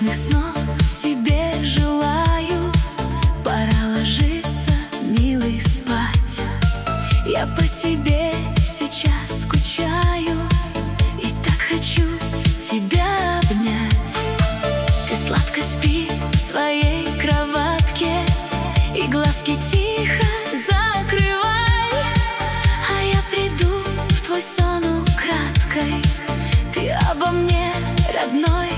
приятных снов тебе желаю. Пора ложиться, милый, спать. Я по тебе сейчас скучаю и так хочу тебя обнять. Ты сладко спи в своей кроватке и глазки тихо закрывай, а я приду в твой сон украдкой. Ты обо мне, родной,